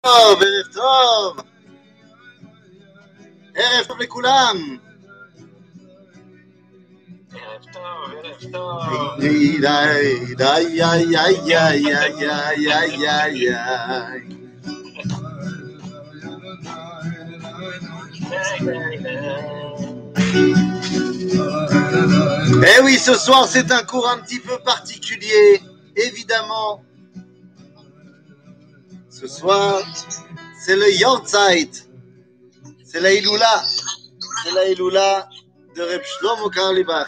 טוב, ערב טוב. ערב טוב לכולם. ערב טוב, ערב טוב. די די די די די די די די. Eh oui, ce soir c'est un cours un petit peu particulier, évidemment. Ce soir, c'est le Yortzeit, c'est la Iloula, de Reb Shlomo Carlebach.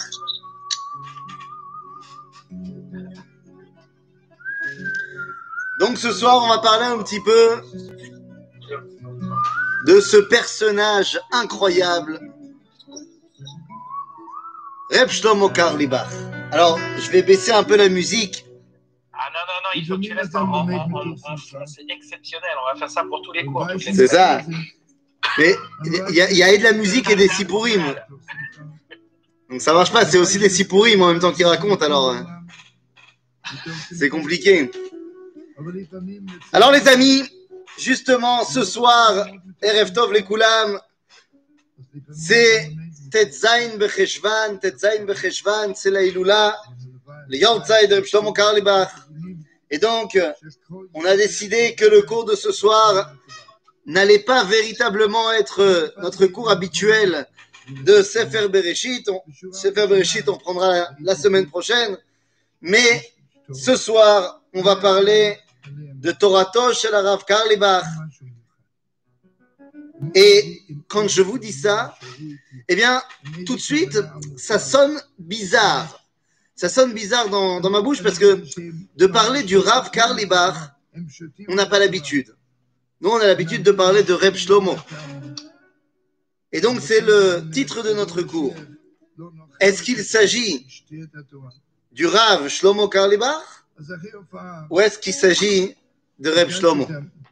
Donc ce soir, on va parler un petit peu de ce personnage incroyable, Reb Shlomo Carlebach. Alors, je vais baisser un peu la musique. Ah non, il faut que tu restes en c'est exceptionnel, on va faire ça pour tous les cours. C'est ça. Mais il y a de la musique et des sipourim. Donc ça marche pas, c'est aussi des sipourim en même temps qu'ils racontent, alors c'est compliqué. Alors les amis, justement ce soir, Erev Tov Lekoulam, c'est Tetzain Becheshvan, c'est la Iloula, le Yortzeit de Shlomo Carlebach. Et donc, on a décidé que le cours de ce soir n'allait pas véritablement être notre cours habituel de Sefer Bereshit. Sefer Bereshit, on reprendra la semaine prochaine. Mais ce soir, on va parler de Torato shel Harav Carlebach. Et quand je vous dis ça, eh bien, tout de suite, ça sonne bizarre. Ça sonne bizarre dans ma bouche parce que de parler du Rav Carlebach, on n'a pas l'habitude. Nous, on a l'habitude de parler de Reb Shlomo. Et donc, c'est le titre de notre cours. Est-ce qu'il s'agit du Rav Shlomo Carlebach ou est-ce qu'il s'agit de Reb Shlomo?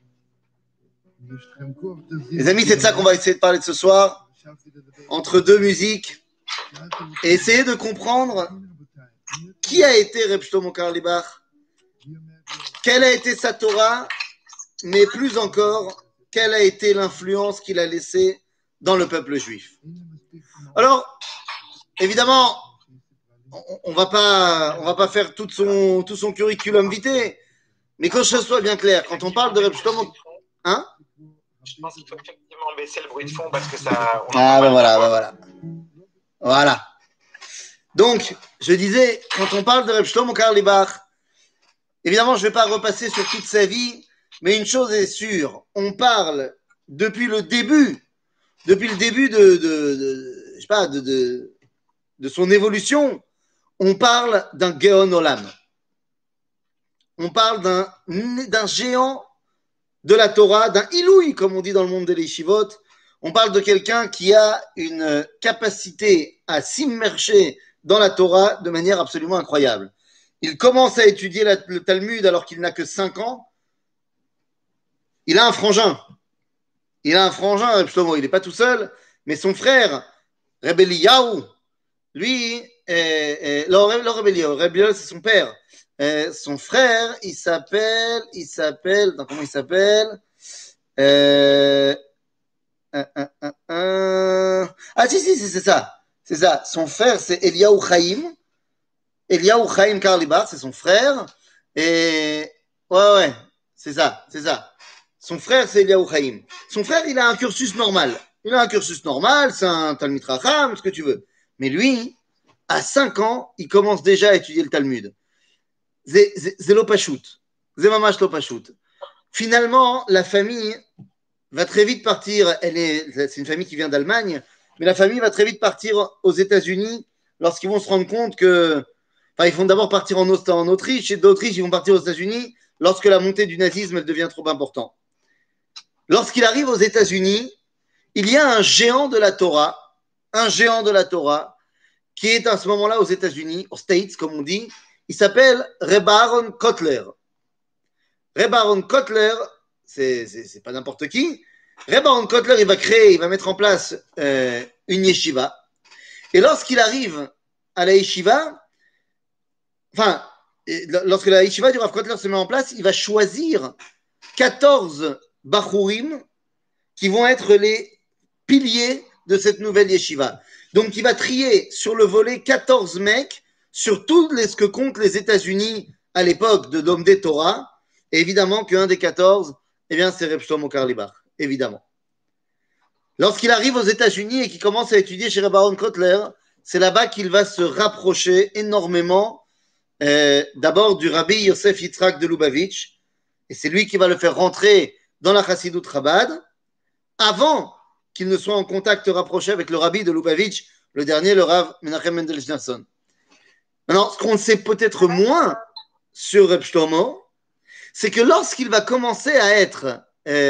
Les amis, c'est de ça qu'on va essayer de parler de ce soir, entre deux musiques, et essayer de comprendre qui a été Reb Shlomo Carlebach, quelle a été sa Torah, mais plus encore, quelle a été l'influence qu'il a laissée dans le peuple juif. Alors, évidemment, on va pas faire tout son curriculum vitae, mais que ce soit bien clair, quand on parle de Reb Shlomo, hein? Je pense qu'il faut effectivement baisser le bruit de fond parce que ça. Voilà. Donc, je disais, quand on parle de Reb Shlomo Carlebach, évidemment, je ne vais pas repasser sur toute sa vie, mais une chose est sûre, on parle depuis le début de son évolution, on parle d'un Geon Olam. On parle d'un géant de la Torah, d'un Iloui, comme on dit dans le monde des Yeshivot. On parle de quelqu'un qui a une capacité à s'immerger dans la Torah de manière absolument incroyable. Il commence à étudier le Talmud alors qu'il n'a que 5 ans. Il a un frangin. Reb Shlomo. Il n'est pas tout seul, mais son frère, Reb Eliyahu, lui, Reb Eliyahu, c'est son père. Son frère, il s'appelle, comment il s'appelle? Si, c'est ça. Son frère, c'est Eliyahu Chaim Carlebach, c'est son frère. Et ouais, c'est ça. Son frère, c'est Eliyahu Chaim. Son frère, il a un cursus normal. C'est un Talmid Chacham, ce que tu veux. Mais lui, à 5 ans, il commence déjà à étudier le Talmud. C'est l'opachut. C'est mamash l'opachut. Finalement, la famille va très vite partir. C'est une famille qui vient d'Allemagne, mais la famille va très vite partir aux États-Unis lorsqu'ils vont se rendre compte que. Enfin, ils vont d'abord partir en Autriche, et d'Autriche, ils vont partir aux États-Unis lorsque la montée du nazisme elle devient trop importante. Lorsqu'il arrive aux États-Unis, il y a un géant de la Torah, qui est à ce moment-là aux États-Unis, aux States, comme on dit. Il s'appelle Reb Aaron Kotler. Reb Aaron Kotler, c'est pas n'importe qui. Reb Aaron Kotler, il va mettre en place une yeshiva. Et lorsqu'il arrive à la yeshiva, lorsque la yeshiva du Rav Kotler se met en place, il va choisir 14 Bachurim qui vont être les piliers de cette nouvelle yeshiva. Donc, il va trier sur le volet 14 mecs sur tout ce que comptent les États-Unis à l'époque de Lomdei Torah. Et évidemment qu'un des 14, eh bien, c'est Reb Shlomo Karlibach, évidemment. Lorsqu'il arrive aux États-Unis et qu'il commence à étudier chez Reb Aaron Kotler, c'est là-bas qu'il va se rapprocher énormément d'abord du Rabbi Yosef Yitzhak de Lubavitch, et c'est lui qui va le faire rentrer dans la Chassidut Chabad, avant qu'il ne soit en contact rapproché avec le Rabbi de Lubavitch, le dernier, le Rav Menachem Mendel Schneerson. Maintenant, ce qu'on sait peut-être moins sur Reb Shlomo, c'est que lorsqu'il va commencer à être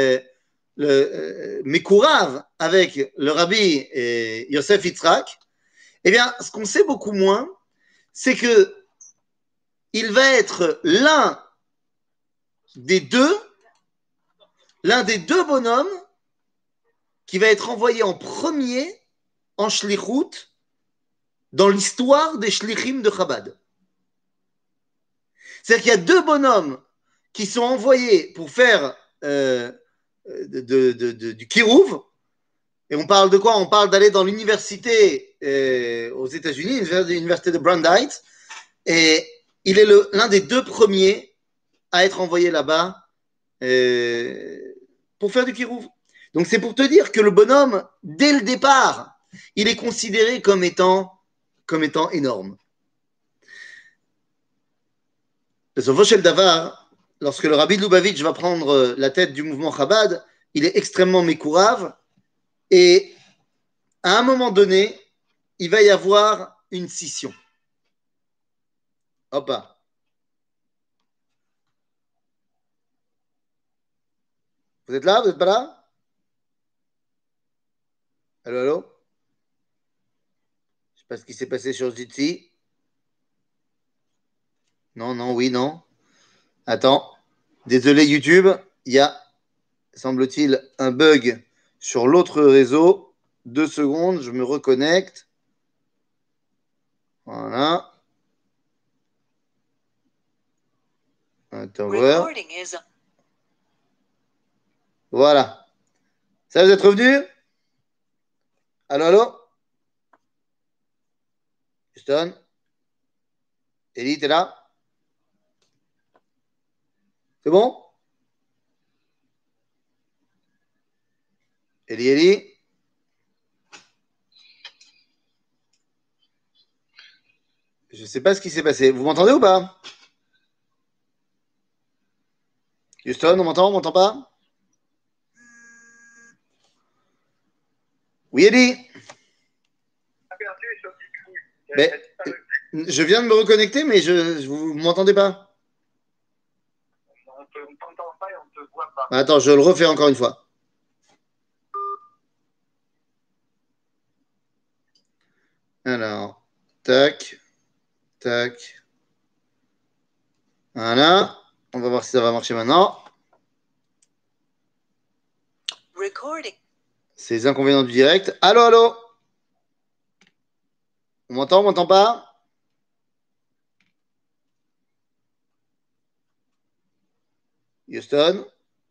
Mekourav avec le Rabbi Yosef Yitzhak, eh bien, ce qu'on sait beaucoup moins, c'est que il va être l'un des deux bonhommes qui va être envoyé en premier en shlichut dans l'histoire des shlichim de Chabad. C'est-à-dire qu'il y a deux bonhommes qui sont envoyés pour faire du kirouv. Et on parle de quoi? On parle d'aller dans l'université aux États-Unis, l'université de Brandeis. Et il est l'un des deux premiers à être envoyé là-bas pour faire du kirouv. Donc c'est pour te dire que le bonhomme, dès le départ, il est considéré comme étant énorme. Besofo shel davar, lorsque le Rabbi de Lubavitch va prendre la tête du mouvement Chabad, il est extrêmement mécourave et à un moment donné, il va y avoir une scission. Hop là. Vous êtes là? Vous n'êtes pas là? Allô, allô? Je ne sais pas ce qui s'est passé sur Jitsi. Non, non, oui, non. Attends. Désolé YouTube, il y a, semble-t-il, un bug sur l'autre réseau. 2 secondes, je me reconnecte. Voilà. Un tower. Voilà. Ça, vous êtes revenu? Allô, allô? Houston? Ellie, t'es là? C'est bon? Ellie? Je ne sais pas ce qui s'est passé. Vous m'entendez ou pas? Houston, on m'entend pas? Oui, Ellie? Mais, je viens de me reconnecter, mais vous ne m'entendez pas? On ne t'entend pas et on ne te voit pas. Attends, je le refais encore une fois. Alors, tac, tac. Voilà. On va voir si ça va marcher maintenant. Recording. C'est les inconvénients du direct. Allô, allô? On m'entend pas? Houston?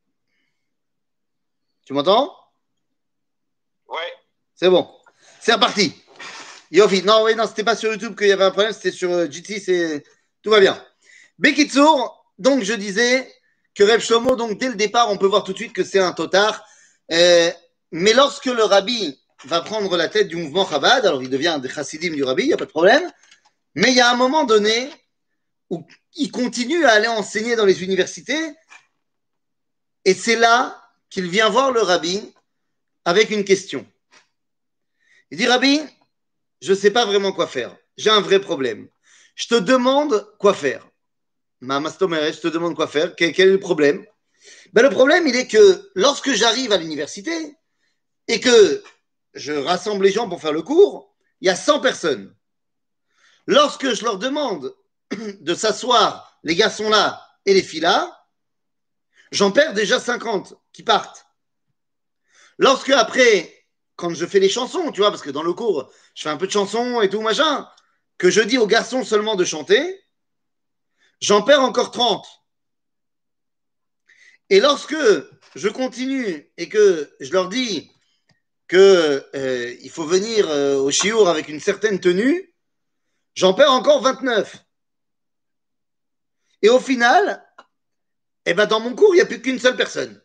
Tu m'entends? Ouais. C'est bon. C'est reparti. Yofi. Non, oui, non, c'était pas sur YouTube qu'il y avait un problème, c'était sur GT, tout va bien. Bekitsour, donc je disais que Reb Shlomo, donc dès le départ, on peut voir tout de suite que c'est un totard. Mais lorsque le rabbi va prendre la tête du mouvement Chabad, alors il devient des chassidim du rabbi, il n'y a pas de problème, mais il y a un moment donné où il continue à aller enseigner dans les universités, et c'est là qu'il vient voir le rabbi avec une question. Il dit, Rabbi, je ne sais pas vraiment quoi faire. J'ai un vrai problème. Je te demande quoi faire. Ma mastomeret, je te demande quoi faire. Quel est le problème? Ben, le problème, il est que lorsque j'arrive à l'université et que je rassemble les gens pour faire le cours, il y a 100 personnes. Lorsque je leur demande de s'asseoir, les garçons là et les filles là, j'en perds déjà 50 qui partent. Lorsque après, quand je fais les chansons, tu vois, parce que dans le cours, je fais un peu de chansons et tout, machin, que je dis aux garçons seulement de chanter, j'en perds encore 30. Et lorsque je continue et que je leur dis qu'il faut venir au chiour avec une certaine tenue, j'en perds encore 29. Et au final, eh ben dans mon cours, il n'y a plus qu'une seule personne.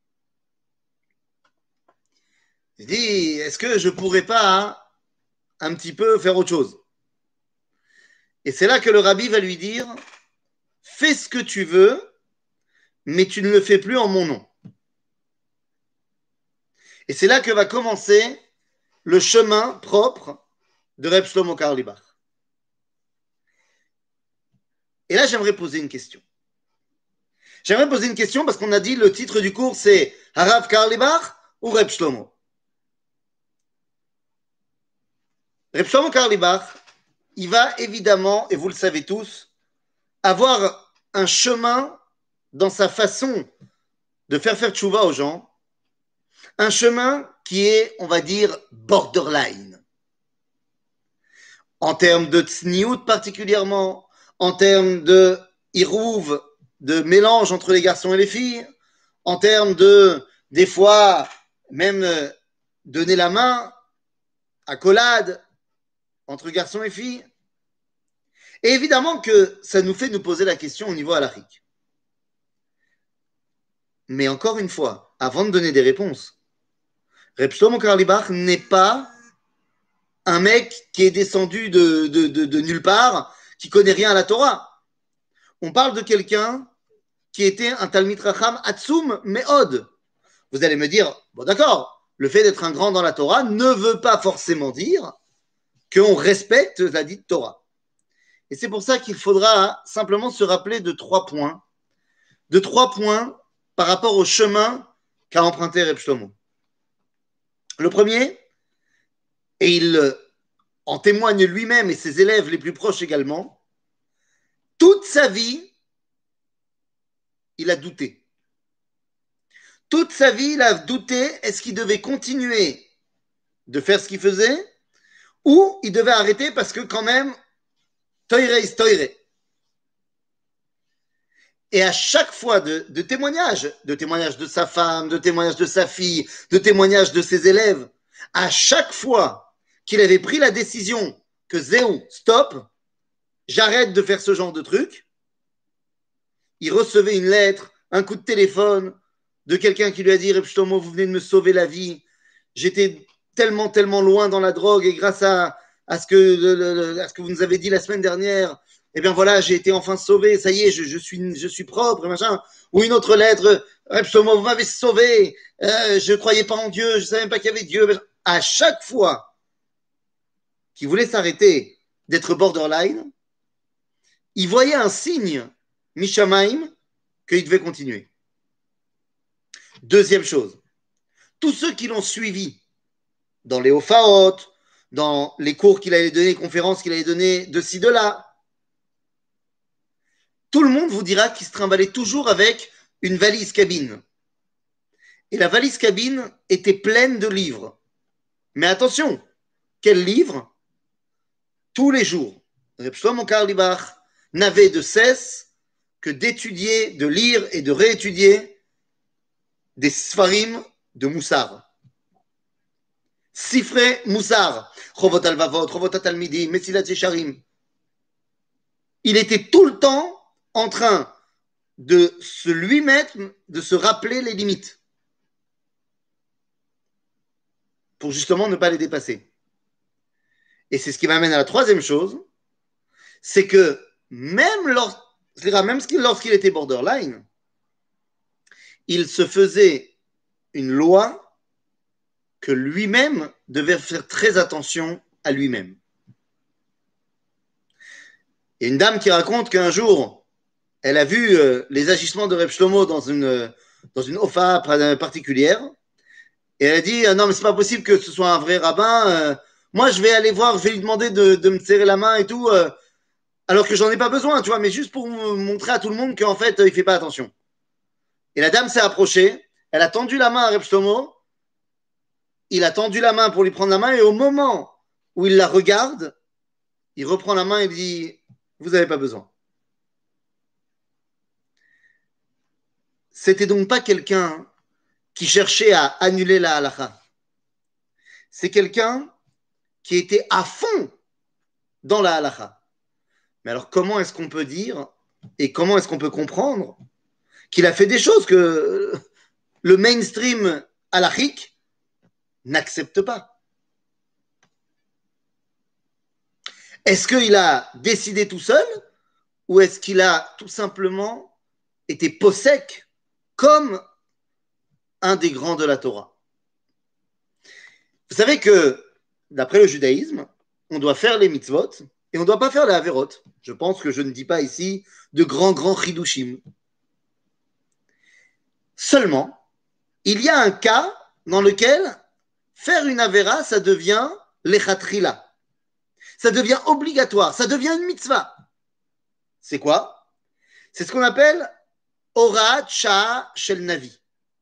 Je dis, est-ce que je ne pourrais pas un petit peu faire autre chose? Et c'est là que le rabbi va lui dire, fais ce que tu veux, mais tu ne le fais plus en mon nom. Et c'est là que va commencer le chemin propre de Reb Shlomo Karlibach. Et là, j'aimerais poser une question. J'aimerais poser une question parce qu'on a dit le titre du cours, c'est Harav Karlibach ou Reb Shlomo. Reb Shlomo Karlibach, il va évidemment, et vous le savez tous, avoir un chemin dans sa façon de faire tchouva aux gens, un chemin qui est, on va dire, borderline. En termes de tsniout particulièrement, en termes de irouv, de mélange entre les garçons et les filles, en termes de, des fois, même donner la main, accolade, entre garçons et filles. Et évidemment que ça nous fait nous poser la question au niveau halachique. Mais encore une fois, avant de donner des réponses, Reb Shlomo Karlibach n'est pas un mec qui est descendu de nulle part, qui connaît rien à la Torah. On parle de quelqu'un qui était un Talmid Racham Atsum Me'od. Vous allez me dire, bon d'accord, le fait d'être un grand dans la Torah ne veut pas forcément dire qu'on respecte la dite Torah. Et c'est pour ça qu'il faudra simplement se rappeler de 3 points, par rapport au chemin qu'a emprunté Reb Shlomo. Le premier, et il en témoigne lui-même et ses élèves les plus proches également, toute sa vie, il a douté. Toute sa vie, il a douté, est-ce qu'il devait continuer de faire ce qu'il faisait ou il devait arrêter parce que quand même, toire is toire. Et à chaque fois de témoignages de sa femme, de témoignages de sa fille, de témoignages de ses élèves, à chaque fois qu'il avait pris la décision que Zéou, stop, j'arrête de faire ce genre de truc, il recevait une lettre, un coup de téléphone de quelqu'un qui lui a dit Reb Shlomo, vous venez de me sauver la vie, j'étais tellement loin dans la drogue et grâce à ce que vous nous avez dit la semaine dernière, eh bien voilà, j'ai été enfin sauvé, ça y est, je suis propre, machin. Ou une autre lettre, Reb Shlomo, vous m'avez sauvé, je ne croyais pas en Dieu, je ne savais même pas qu'il y avait Dieu. À chaque fois qu'il voulait s'arrêter d'être borderline, il voyait un signe, Mishamaim, qu'il devait continuer. Deuxième chose, tous ceux qui l'ont suivi dans les Hofaot, dans les cours qu'il allait donner, les conférences qu'il allait donner de ci, de là, tout le monde vous dira qu'il se trimballait toujours avec une valise cabine. Et la valise cabine était pleine de livres. Mais attention, quels livres? Tous les jours, Reb Shlomo Karlibach n'avait de cesse que d'étudier, de lire et de réétudier des Sfarim de Moussar. Sifre Moussar, Chovot al-Vavot, Chovot al-Talmidim, Mesilat Yesharim. Il était tout le temps en train de se lui mettre, de se rappeler les limites pour justement ne pas les dépasser. Et c'est ce qui m'amène à la troisième chose, c'est que même lorsqu'il était borderline, il se faisait une loi que lui-même devait faire très attention à lui-même. Il y a une dame qui raconte qu'un jour, elle a vu les agissements de Reb Shlomo dans une hofa particulière, et elle a dit non mais c'est pas possible que ce soit un vrai rabbin, moi je vais aller voir, je vais lui demander de me serrer la main et tout, alors que j'en ai pas besoin, tu vois, mais juste pour montrer à tout le monde qu'en fait il fait pas attention. Et la dame s'est approchée, elle a tendu la main à Reb Shlomo, il a tendu la main pour lui prendre la main, et au moment où il la regarde, il reprend la main et dit vous n'avez pas besoin. c'était donc pas quelqu'un qui cherchait à annuler la halakha. C'est quelqu'un qui était à fond dans la halakha. Mais alors, comment est-ce qu'on peut dire et comment est-ce qu'on peut comprendre qu'il a fait des choses que le mainstream halachique n'accepte pas? Est-ce qu'il a décidé tout seul ou est-ce qu'il a tout simplement été possèque comme un des grands de la Torah? Vous savez que, d'après le judaïsme, on doit faire les mitzvot et on ne doit pas faire les averot. Je pense que je ne dis pas ici de grands chidushim. Seulement, il y a un cas dans lequel faire une avera, ça devient lechatrila. Ça devient obligatoire, ça devient une mitzvah. C'est quoi? C'est ce qu'on appelle Horat Shah Shel Navi.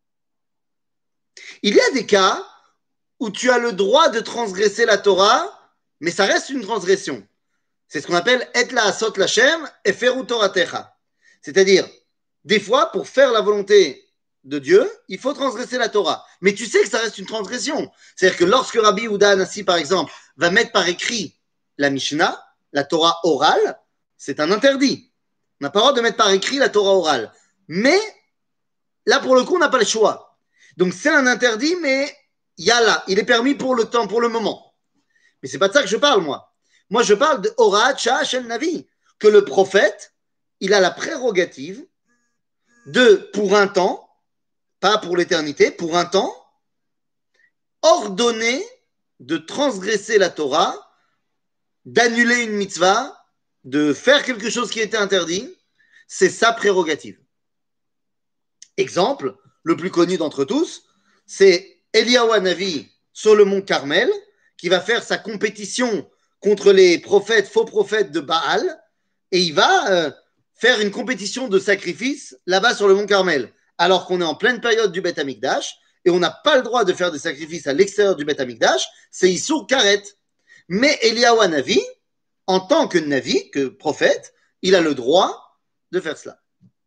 Il y a des cas où tu as le droit de transgresser la Torah, mais ça reste une transgression. C'est ce qu'on appelle Et la asot lachem eferu toratecha. C'est-à-dire, des fois, pour faire la volonté de Dieu, il faut transgresser la Torah. Mais tu sais que ça reste une transgression. C'est-à-dire que lorsque Rabbi Yehuda Hanassi, par exemple, va mettre par écrit la Mishnah, la Torah orale, c'est un interdit. On n'a pas le droit de mettre par écrit la Torah orale. Mais là, pour le coup, on n'a pas le choix. Donc, c'est un interdit, mais il y a là. Il est permis pour le temps, pour le moment. Mais c'est pas de ça que je parle, moi. Moi, je parle de Horat Shah Shel Navi, que le prophète, il a la prérogative de, pour un temps, pas pour l'éternité, pour un temps, ordonner de transgresser la Torah, d'annuler une mitzvah, de faire quelque chose qui était interdit. C'est sa prérogative. Exemple, le plus connu d'entre tous, c'est Eliyahu Hanavi sur le mont Carmel, qui va faire sa compétition contre les prophètes, faux prophètes de Baal, et il va faire une compétition de sacrifice là-bas sur le mont Carmel, alors qu'on est en pleine période du Beth Amikdash, et on n'a pas le droit de faire des sacrifices à l'extérieur du Beth Amikdash, c'est Issour Karet. Mais Eliyahu Hanavi, en tant que Navi, que prophète, il a le droit de faire cela.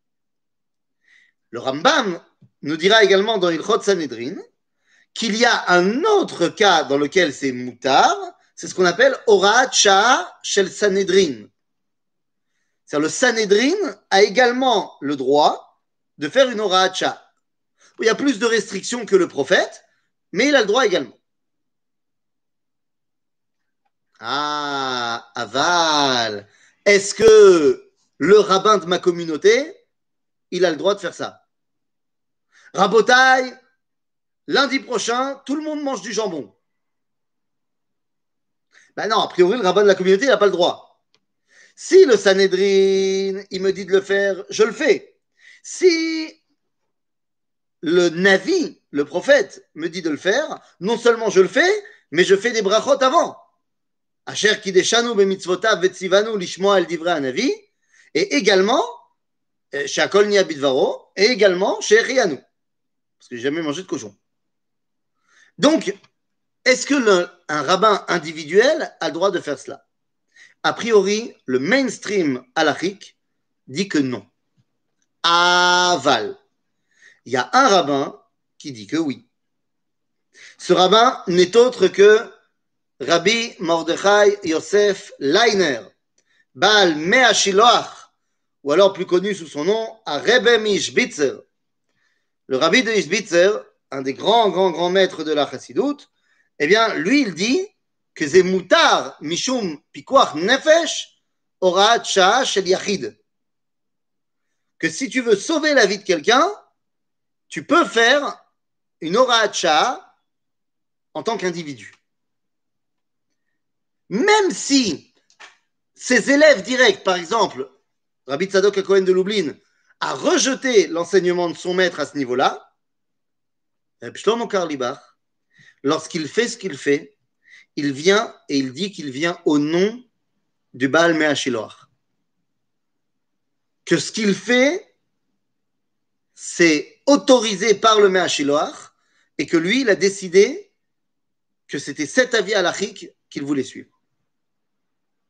Le Rambam nous dira également dans Ilchot Sanhedrin qu'il y a un autre cas dans lequel c'est moutar, c'est ce qu'on appelle Horat Shah Shel Sanhedrin. C'est-à-dire le Sanhedrin a également le droit de faire une Horat Shah. Il y a plus de restrictions que le prophète, mais il a le droit également. Ah, aval. Est-ce que le rabbin de ma communauté, il a le droit de faire ça? Rabotaï, lundi prochain, tout le monde mange du jambon. Ben non, a priori, le rabbin de la communauté, il n'a pas le droit. Si le Sanhedrin, il me dit de le faire, je le fais. Si le Navi, le prophète, me dit de le faire, non seulement je le fais, mais je fais des brachot avant. Asher kideshanu bemitzvotav vetzivanu lishmoa el divrei hanavi, et également, chez Akol Nia Bidvaro, et également chez Rianu. Parce que j'ai jamais mangé de cochon. Donc, est-ce que un rabbin individuel a le droit de faire cela? A priori, le mainstream halachique dit que non. Aval. Il y a un rabbin qui dit que oui. Ce rabbin n'est autre que Rabbi Mordechai Yosef Leiner, Baal Mea Shiloach, ou alors plus connu sous son nom, Rebbe Mishbitzer. Le rabbi de Ishbitzer, un des grands maîtres de la Chassidoute, eh bien, lui, il dit que c'est mutar mishum pikuach nefesh horat shah shel yachid. Que si tu veux sauver la vie de quelqu'un, tu peux faire une horat shah en tant qu'individu. Même si ses élèves directs, par exemple, Rabbi Tzadok HaKohen de Lublin, a rejeté l'enseignement de son maître à ce niveau-là, Shlomo Karlibach, lorsqu'il fait ce qu'il fait, il vient et il dit qu'il vient au nom du Baal Mea Shiloach. Que ce qu'il fait, c'est autorisé par le Mea Shiloach et que lui, il a décidé que c'était cet avis halachique qu'il voulait suivre.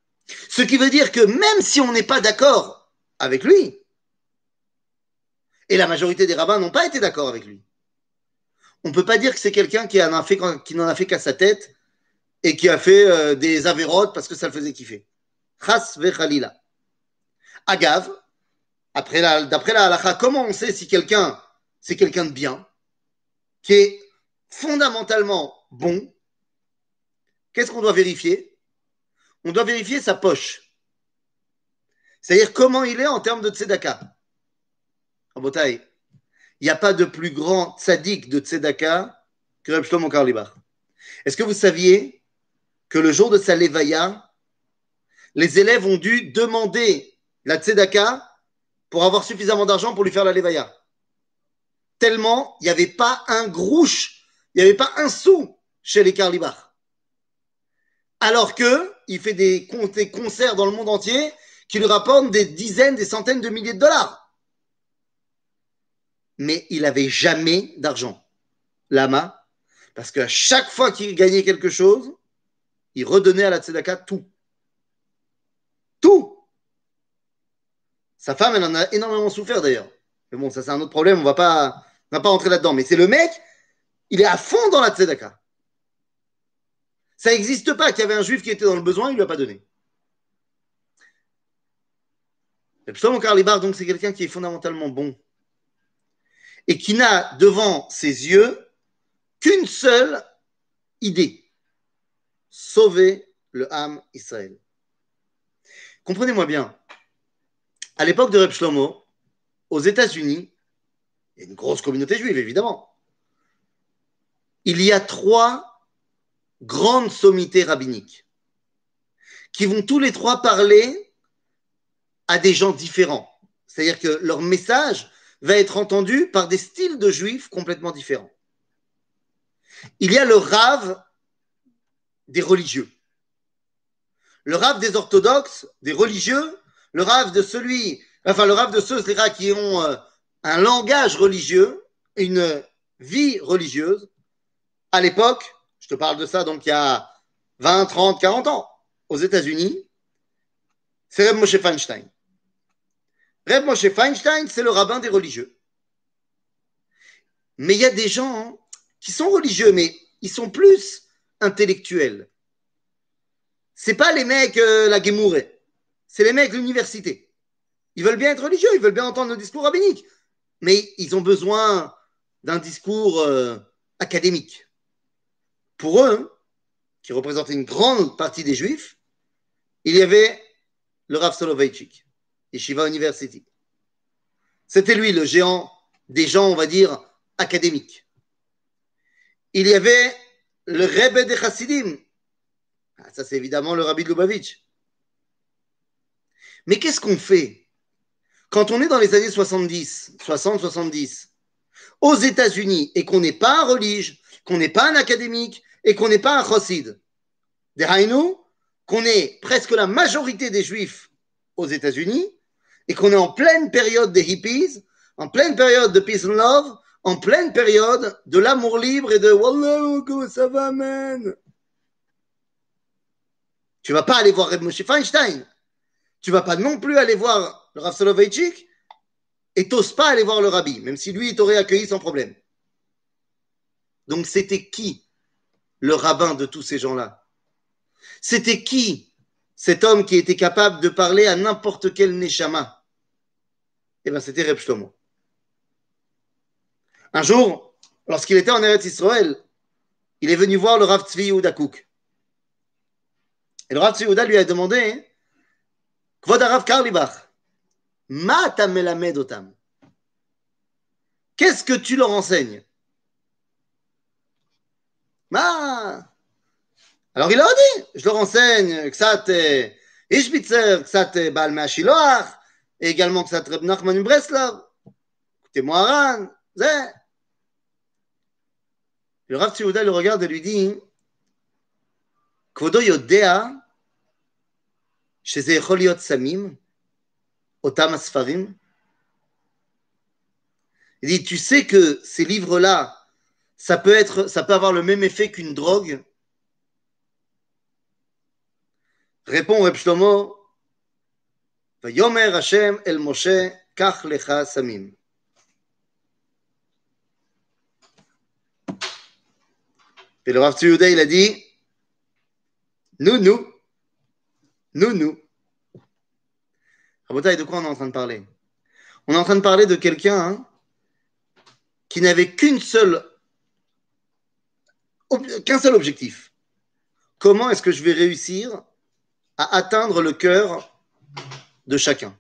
Ce qui veut dire que même si on n'est pas d'accord avec lui, Et la majorité des rabbins n'ont pas été d'accord avec lui. On ne peut pas dire que c'est quelqu'un qui n'en a fait qu'à sa tête et qui a fait des avérotes parce que ça le faisait kiffer. Chas vechalila. Agav, d'après la halakha, comment on sait si quelqu'un, c'est quelqu'un de bien, qui est fondamentalement bon? Qu'est-ce qu'on doit vérifier? On doit vérifier sa poche. C'est-à-dire comment il est en termes de tzedaka. Rabotai, il n'y a pas de plus grand tzaddik de tzedaka que Reb Shlomo Karlibach. Est-ce que vous saviez que le jour de sa levaya, les élèves ont dû demander la tzedaka pour avoir suffisamment d'argent pour lui faire la levaya? Tellement il n'y avait pas un grouche, il n'y avait pas un sou chez les Karlibach. Alors qu'il fait des concerts dans le monde entier qui lui rapportent des dizaines, des centaines de milliers de dollars. Mais il n'avait jamais d'argent. Lama, parce qu'à chaque fois qu'il gagnait quelque chose, il redonnait à la tzedaka tout. Tout. Sa femme, elle en a énormément souffert d'ailleurs. Mais bon, ça c'est un autre problème, on va pas rentrer là-dedans. Mais c'est le mec, il est à fond dans la tzedaka. Ça n'existe pas qu'il y avait un juif qui était dans le besoin, il ne lui a pas donné. Le Shlomo Karlibach, donc, c'est quelqu'un qui est fondamentalement bon et qui n'a devant ses yeux qu'une seule idée: sauver le Ham Israël. Comprenez-moi bien, à l'époque de Reb Shlomo, aux États-Unis, il y a une grosse communauté juive, évidemment. Il y a 3 grandes sommités rabbiniques qui vont tous les 3 parler à des gens différents. C'est-à-dire que leur message va être entendu par des styles de juifs complètement différents. Il y a le Rav des religieux, le Rav des orthodoxes, des religieux, le Rav de ceux qui ont un langage religieux, une vie religieuse. À l'époque, je te parle de ça donc il y a 20, 30, 40 ans, aux États-Unis, c'est Reb Moshe Feinstein. Reb Moshe Feinstein, c'est le rabbin des religieux. Mais il y a des gens qui sont religieux, mais ils sont plus intellectuels. C'est pas les mecs la Gemouré, c'est les mecs de l'université. Ils veulent bien être religieux, ils veulent bien entendre le discours rabbinique, mais ils ont besoin d'un discours académique. Pour eux, qui représentaient une grande partie des juifs, il y avait le Rav Soloveitchik, Yeshiva University. C'était lui le géant des gens, on va dire, académiques. Il y avait le Rebbe des Chassidim. Ça, c'est évidemment le Rabbi de Lubavitch. Mais qu'est-ce qu'on fait quand on est dans les années 70, 60-70, aux États-Unis, et qu'on n'est pas un religieux, qu'on n'est pas un académique, et qu'on n'est pas un chassid? Dehainu, qu'on est presque la majorité des juifs aux États-Unis, et qu'on est en pleine période des hippies, en pleine période de peace and love, en pleine période de l'amour libre et de Wallah, comment ça va, man? Tu vas pas aller voir Reb Moshe Feinstein. Tu vas pas non plus aller voir le Rav Soloveitchik et t'oses pas aller voir le Rabbi, même si lui, il t'aurait accueilli sans problème. Donc, c'était qui le rabbin de tous ces gens-là? C'était qui cet homme qui était capable de parler à n'importe quel neshama? Eh bien, c'était Reb Shlomo. Un jour, lorsqu'il était en Eretz Israël, il est venu voir le Rav Tzvi Yehuda Kook. Et le Rav Tzvi Yehuda lui a demandé: Kvod Harav Karlibach, ma ta melamed otam? Qu'est-ce que tu leur enseignes? Ma. Alors il leur a dit: je leur enseigne Ksat Ishbitzer, Ksat Baal Me'ashiloach, et également Ksat Reb Nachman Breslav. Écoutez-moi, Aran, Zé. Le Rav Tzvi Yehuda le regarde et lui dit: Kvodo yodea שזה יכול להיות סמים, אותם הספרים. Il dit: tu sais que ces livres-là, ça peut avoir le même effet qu'une drogue? Répond Reb Shlomo: Vayomer Hashem el Moshe, kach lecha samim. Et le Rav Tzvi il a dit, nous. Rabotai, de quoi on est en train de parler? On est en train de parler de quelqu'un qui n'avait qu'un seul objectif. Comment est-ce que je vais réussir à atteindre le cœur de chacun?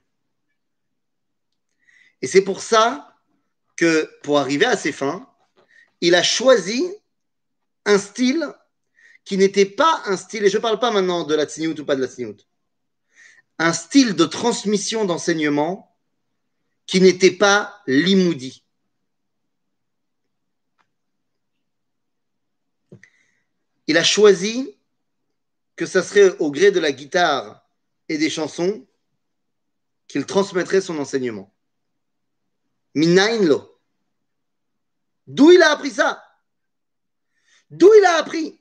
Et c'est pour ça que, pour arriver à ses fins, il a choisi un style qui n'était pas un style, et je ne parle pas maintenant de la tsniout ou pas de la tsniout, un style de transmission d'enseignement qui n'était pas limoudi. Il a choisi que ça serait au gré de la guitare et des chansons qu'il transmettrait son enseignement. Minain lo. D'où il a appris ça? D'où il a appris?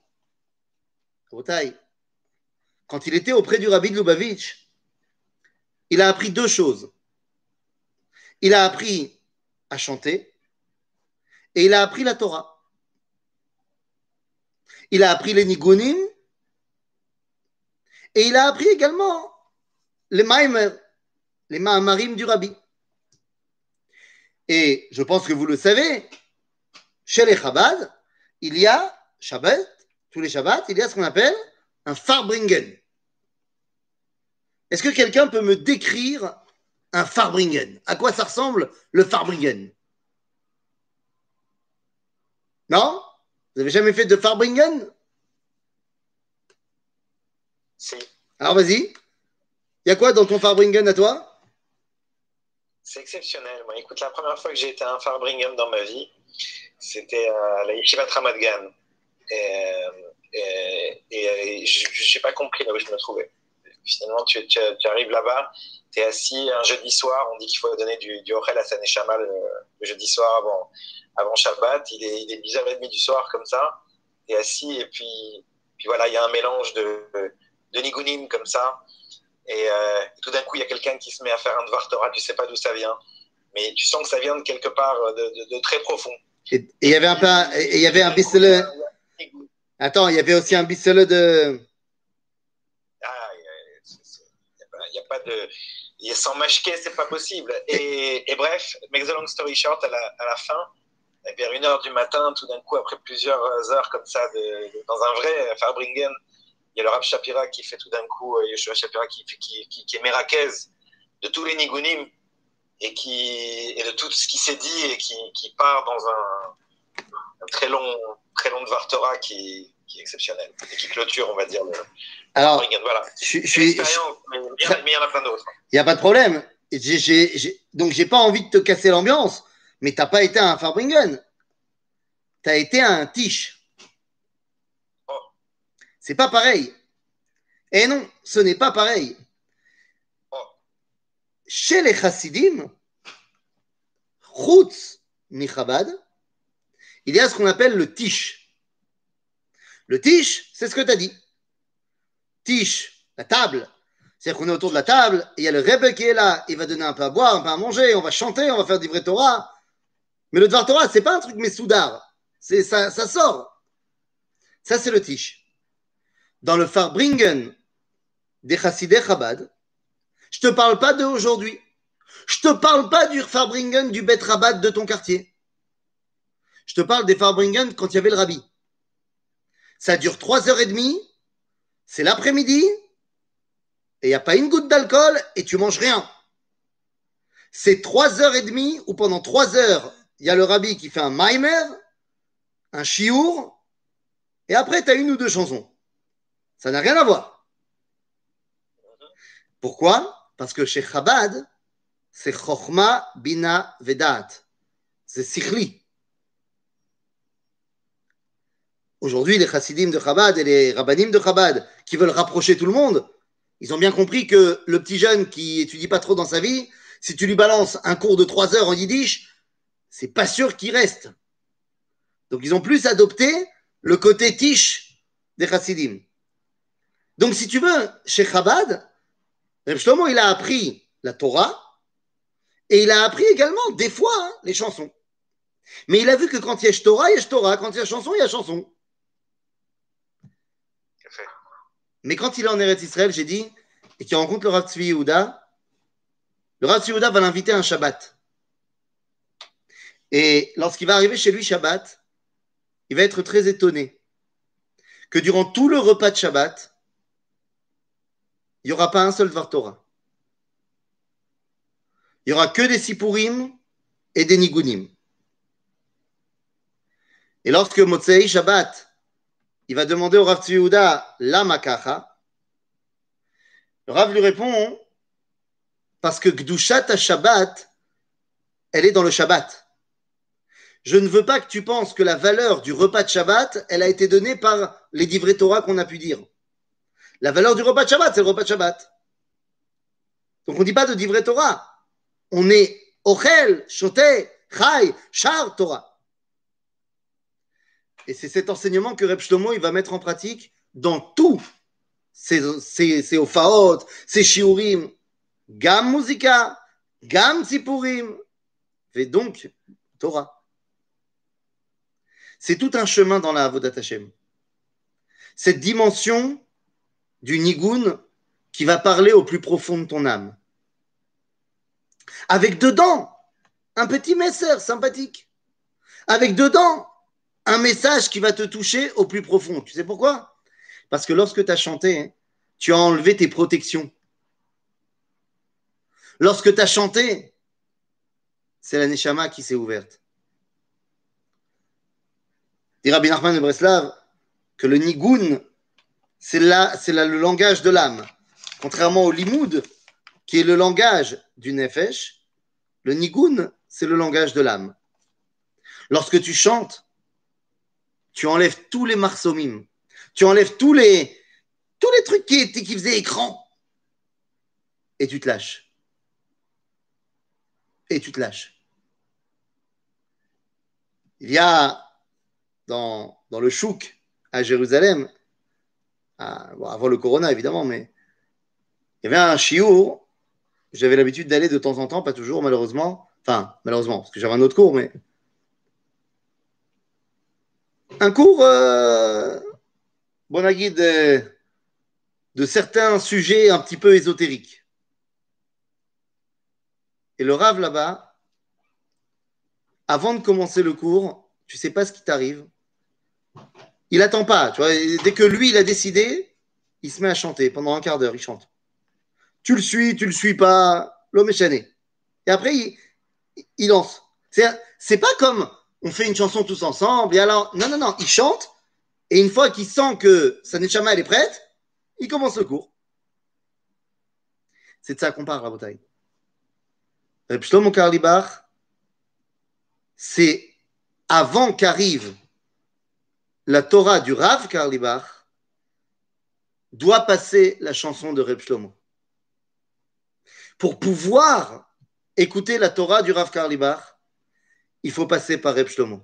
Quand il était auprès du Rabbi de Lubavitch, il a appris deux choses. Il a appris à chanter et il a appris la Torah. Il a appris les nigunim et il a appris également les maimer, les ma'amarim du Rabbi. Et je pense que vous le savez, chez les Chabad, il y a Shabbat, tous les Shabbats, il y a ce qu'on appelle un Farbringen. Est-ce que quelqu'un peut me décrire un Farbringen? À quoi ça ressemble le Farbringen? Non? Vous n'avez jamais fait de Farbringen? Si. Alors vas-y. Il y a quoi dans ton Farbringen à toi? C'est exceptionnel. Moi, écoute, la première fois que j'ai été à un Farbringen dans ma vie, c'était à la Yeshivat Ramat Gan. Et je n'ai pas compris là où je me trouvais. Finalement, tu arrives là-bas, tu es assis un jeudi soir, on dit qu'il faut donner du Ochel à sa Neshama le jeudi soir avant Shabbat, il est 10h30 du soir comme ça, tu es assis et puis voilà, il y a un mélange de nigunim comme ça, et tout d'un coup, il y a quelqu'un qui se met à faire un Dvar Torah, tu ne sais pas d'où ça vient, mais tu sens que ça vient de quelque part de très profond. Et il y avait un bissele. Attends, il y avait aussi un bissele de. Il n'y a pas de. Sans mâcher, c'est pas possible. Et bref, make the long story short, à la fin, vers 1h du matin, tout d'un coup, après plusieurs heures comme ça, dans un vrai Farbringen, il y a le Rav Shapira qui fait tout d'un coup, Yeshua Shapira qui est Merakez de tous les nigunim et de tout ce qui s'est dit et qui part dans un très long Dvar Torah qui est exceptionnel et qui clôture, on va dire, le Farbringen. Voilà. Mais il y en a plein d'autres. Il n'y a pas de problème. Donc, j'ai pas envie de te casser l'ambiance, mais tu n'as pas été à un Farbringen. Tu as été à un Tish. C'est pas pareil. Et non, ce n'est pas pareil. Chez les Chassidim, Chutz Michabad, il y a ce qu'on appelle le Tish. Le Tish, c'est ce que tu as dit. Tish, la table. C'est-à-dire qu'on est autour de la table, et il y a le Rebbe qui est là, il va donner un peu à boire, un peu à manger, on va chanter, on va faire du vrai Torah. Mais le Dvar Torah, c'est pas un truc messoudar. Ça sort. Ça, c'est le Tish. Dans le Farbringen des Chassidei Chabad, je te parle pas d'aujourd'hui. Je te parle pas du Farbringen du Bet Rabat de ton quartier. Je te parle des Farbringen quand il y avait le Rabbi. Ça dure 3h30, c'est l'après-midi, et il n'y a pas une goutte d'alcool, et tu manges rien. C'est 3h30 où pendant 3 heures, il y a le Rabbi qui fait un Maimer, un Chiour, et après, tu as 1 ou 2 chansons. Ça n'a rien à voir. Pourquoi? Parce que chez Chabad, c'est Chochma, Bina, Vedat. C'est Sikhli. Aujourd'hui, les Chassidim de Chabad et les Rabbanim de Chabad qui veulent rapprocher tout le monde, ils ont bien compris que le petit jeune qui étudie pas trop dans sa vie, si tu lui balances un cours de 3 heures en yiddish, c'est pas sûr qu'il reste. Donc, ils ont plus adopté le côté tish des Chassidim. Donc, si tu veux, chez Chabad, Reb Shlomo, il a appris la Torah et il a appris également, des fois, les chansons. Mais il a vu que quand il y a Torah, il y a Torah. Quand il y a chanson, il y a chanson. Mais quand il est en Eretz Israël, j'ai dit, et qu'il rencontre le Rav Tzvi Yehuda, le Rav Tzvi Yehuda va l'inviter à un Shabbat. Et lorsqu'il va arriver chez lui Shabbat, il va être très étonné que durant tout le repas de Shabbat, il n'y aura pas un seul Dvar Torah. Il n'y aura que des Sipurim et des Nigunim. Et lorsque Motzei Shabbat, il va demander au Rav Tzvi Yehuda la makacha, le Rav lui répond parce que Gdushat Shabbat, elle est dans le Shabbat. Je ne veux pas que tu penses que la valeur du repas de Shabbat, elle a été donnée par les divrei Torah qu'on a pu dire. La valeur du repas de Shabbat, c'est le repas de Shabbat. Donc on ne dit pas de divrei Torah. On est Ochel, Shoté, Chai, Shar Torah. Et c'est cet enseignement que Reb Shlomo il va mettre en pratique dans tous ses Ofaot, ses Shiurim, Gam Musika, Gam Sipurim, et donc Torah. C'est tout un chemin dans la Avodat Hashem. Cette dimension du Nigun qui va parler au plus profond de ton âme. Avec dedans un petit messer sympathique. Avec dedans un message qui va te toucher au plus profond. Tu sais pourquoi? Parce que lorsque tu as chanté, tu as enlevé tes protections. Lorsque tu as chanté, c'est la Neshama qui s'est ouverte. Dit Rabbi Nachman de Breslav que le Nigun, c'est le langage de l'âme. Contrairement au Limoud, qui est le langage du Nefesh, le Nigun, c'est le langage de l'âme. Lorsque tu chantes, tu enlèves tous les marsomim, tu enlèves tous les trucs qui faisaient écran, et tu te lâches. Et tu te lâches. Il y a dans le chouk à Jérusalem, avant le corona évidemment, mais il y avait un chiour, j'avais l'habitude d'aller de temps en temps, pas toujours malheureusement, parce que j'avais un autre cours, mais un cours, bon guide, de certains sujets un petit peu ésotériques. Et le Rav là-bas, avant de commencer le cours, tu sais pas ce qui t'arrive. Il attend pas, tu vois. Dès que lui, il a décidé, il se met à chanter. Pendant un quart d'heure, il chante. Tu le suis pas, l'homme est chané. Et après, il lance. C'est pas comme on fait une chanson tous ensemble, et alors, non, il chante, et une fois qu'il sent que sa neshama, elle est prête, il commence le cours. C'est de ça qu'on parle, Rabotai. Reb Shlomo Karlibach, c'est avant qu'arrive la Torah du Rav Karlibach, doit passer la chanson de Reb Shlomo. Pour pouvoir écouter la Torah du Rav Karlibach, il faut passer par Reb Shlomo.